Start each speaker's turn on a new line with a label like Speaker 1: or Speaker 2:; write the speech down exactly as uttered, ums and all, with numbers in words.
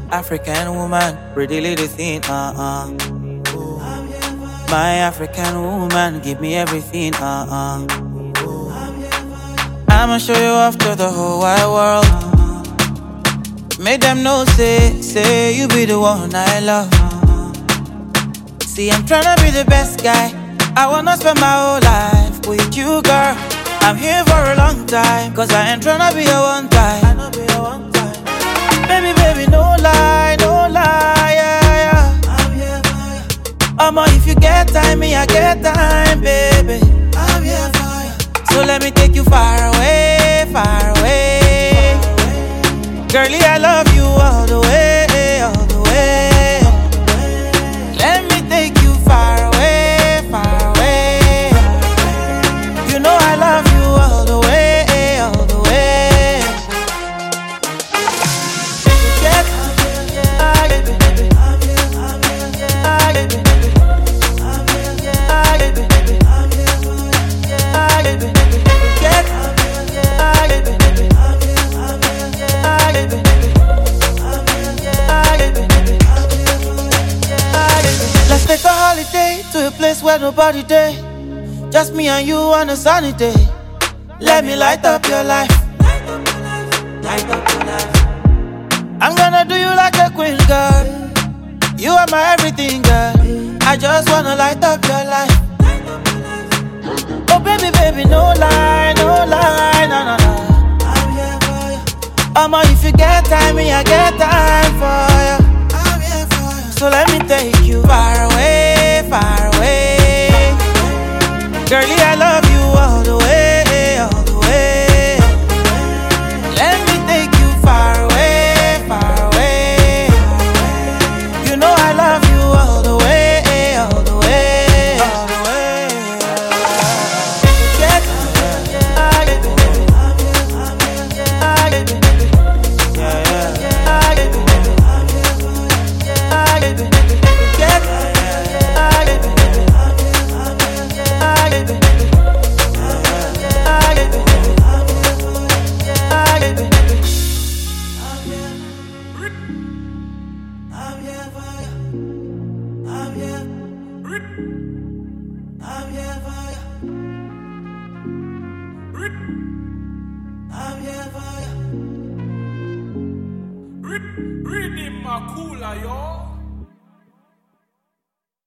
Speaker 1: African woman, pretty little thing, uh-uh. My African woman, give me everything, uh-uh. I'ma show you off to the whole wide world. Make them know, say, say you be the one I love. See, I'm tryna be the best guy. I wanna spend my whole life with you, girl. I'm here for a long time, cause I ain't tryna be a one time. Baby, baby, no lie, no lie, yeah, yeah. I'm here for you. Omo, if you get time, me, I get time, baby. I'm here for you. So let me take you far away, far away. Girlie, I love you all the way, all the way. Let me take you far away, far away. You know I love you all the way, all the way. Get Let's take a holiday to a place where nobody day. Just me and you on a sunny day. Let me light up your life. Light up your life. I'm gonna do you like a queen, girl. You are my everything, girl. I just wanna light up your life. Oh baby, baby, no lie, no lie, no, no, no. I'm here for you. Omo, if you get time, me, I get time for you. I'm here for you. So let me take you far away, far away. Girlie, I love you all the way, all the way. Let me take you far away, far away. You know I love you all the way, all the way, all the way. Get
Speaker 2: Read him, Makula, yo.